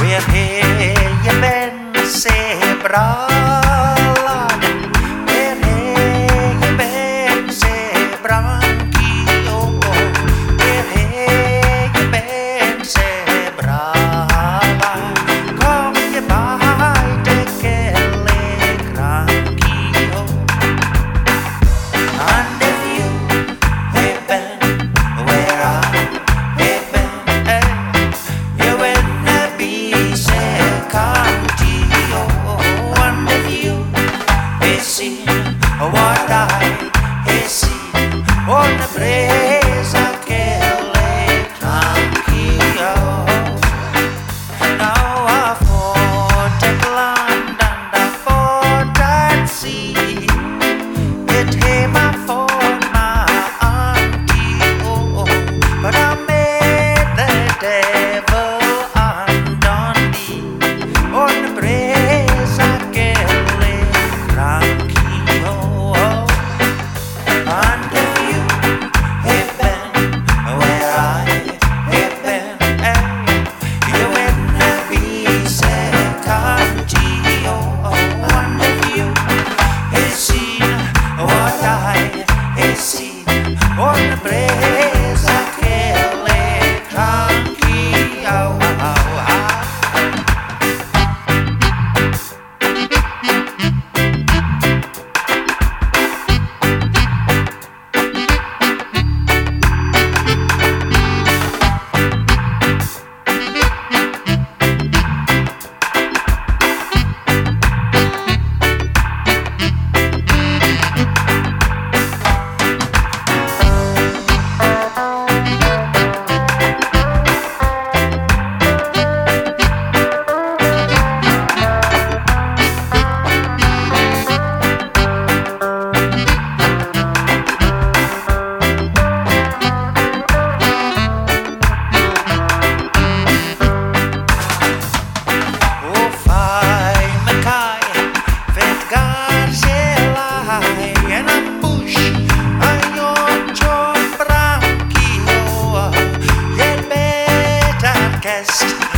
je ben sebrala, je ben sebranquillo, je ben sebrala, kom je bij que le tranquillo. And if you have been where I have been, you will not be sad, contigo. And if you have seen what I have seen on the presa que le tranquillo. Now I fought at land and I fought at sea. It came my fault, my auntie, oh, but I made the devil undone thee on the presa que le tranquillo. And if you have been where I have been, you will not be sad, contigo. And if you have seen what I have seen on the presa que le tranquillo. Guest